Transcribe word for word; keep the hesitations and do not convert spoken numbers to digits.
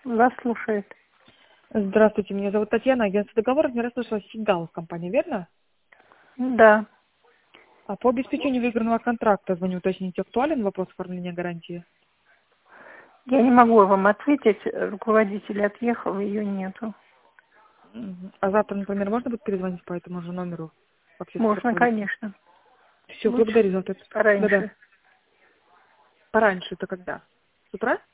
Вас слушает. Здравствуйте, меня зовут Татьяна, агентство договоров, не расслышала Сигнал компания, верно? Да. А по обеспечению выигранного контракта звоню уточнить, актуален вопрос оформления гарантии? Я не могу вам ответить. Руководитель отъехал, ее нету. Мгм. А завтра, например, можно будет перезвонить по этому же номеру? Можно, конечно. Все, Лучше благодарю за ответ. Да-да. пораньше. Пораньше это когда? С утра?